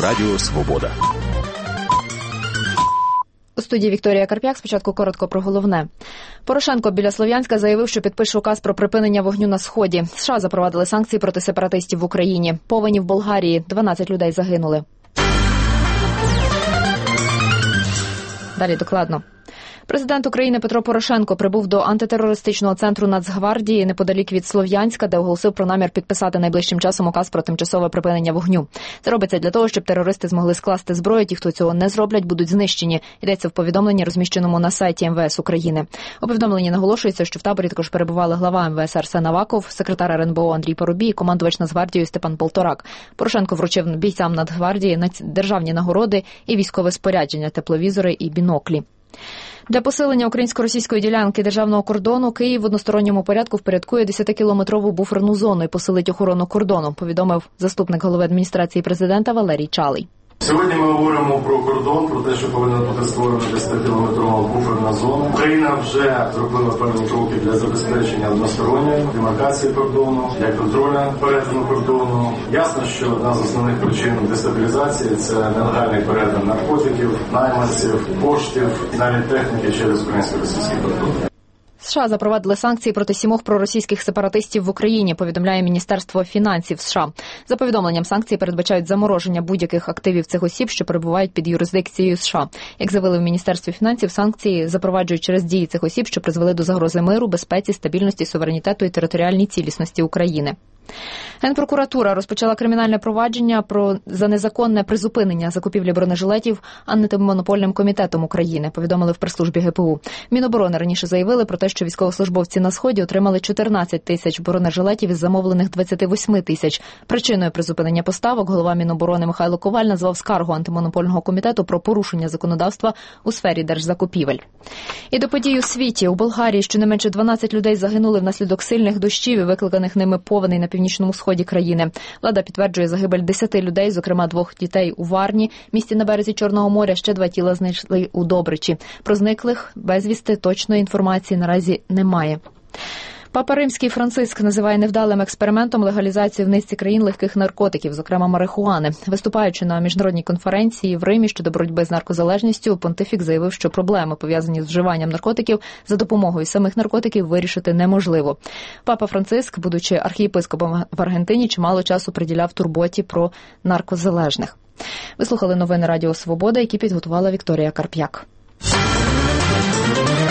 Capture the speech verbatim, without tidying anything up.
Радіо Свобода. У студії Вікторія Карп'як. Спочатку коротко про головне. Порошенко біля Слов'янська заявив, що підпише указ про припинення вогню на Сході. США запровадили санкції проти сепаратистів в Україні. Повені в Болгарії. дванадцять людей загинули. Далі докладно. Президент України Петро Порошенко прибув до антитерористичного центру Нацгвардії неподалік від Слов'янська, де оголосив про намір підписати найближчим часом указ про тимчасове припинення вогню. Це робиться для того, щоб терористи змогли скласти зброю. Ті, хто цього не зроблять, будуть знищені. Йдеться в повідомленні, розміщеному на сайті ем ве ес України. У повідомленні наголошується, що в таборі також перебували глава ем ве ес Арсен Аваков, секретар ер ен бе о Андрій Парубій і командувач Нацгвардією Степан Полторак. Порошенко вручив бійцям Нацгвардії державні нагороди і військове спорядження, тепловізори і біноклі. Для посилення українсько-російської ділянки державного кордону Київ в односторонньому порядку впорядкує десятикілометрову буферну зону і посилить охорону кордону, повідомив заступник голови адміністрації президента Валерій Чалий. Сьогодні ми говоримо про кордон, про те, що повинна бути створена десятикілометрова буферна зона. Україна вже зробила певні кроки для забезпечення односторонньої демаркації кордону, для контролю перетину кордону. Ясно, що одна з основних причин дестабілізації – це нелегальний перетин наркотиків, найманців, коштів і навіть техніки через українсько-російський кордон. США запровадили санкції проти сімох проросійських сепаратистів в Україні, повідомляє Міністерство фінансів США. За повідомленням, санкції передбачають замороження будь-яких активів цих осіб, що перебувають під юрисдикцією США. Як заявили в Міністерстві фінансів, санкції запроваджують через дії цих осіб, що призвели до загрози миру, безпеці, стабільності, суверенітету і територіальній цілісності України. Генпрокуратура розпочала кримінальне провадження про за незаконне призупинення закупівлі бронежилетів Антимонопольним комітетом України, повідомили в прес-службі ге пе у. Міноборони раніше заявили про те, що військовослужбовці на Сході отримали чотирнадцять тисяч бронежилетів із замовлених двадцять вісім тисяч. Причиною призупинення поставок голова Міноборони Михайло Коваль назвав скаргу Антимонопольного комітету про порушення законодавства у сфері держзакупівель. І до подій у світі. У Болгарії щонайменше дванадцять людей загинули внаслідок сильних дощів і викликаних ними повеней на північному сході країни. Влада підтверджує загибель десяти людей, зокрема двох дітей у Варні, місті на березі Чорного моря. Ще два тіла знайшли у Добричі. Про зниклих безвісти точної інформації наразі немає. Папа Римський Франциск називає невдалим експериментом легалізацію в низці країн легких наркотиків, зокрема марихуани. Виступаючи на міжнародній конференції в Римі щодо боротьби з наркозалежністю, понтифік заявив, що проблеми, пов'язані з вживанням наркотиків, за допомогою самих наркотиків вирішити неможливо. Папа Франциск, будучи архієпископом в Аргентині, чимало часу приділяв турботі про наркозалежних. Ви слухали новини Радіо Свобода, які підготувала Вікторія Карп'як.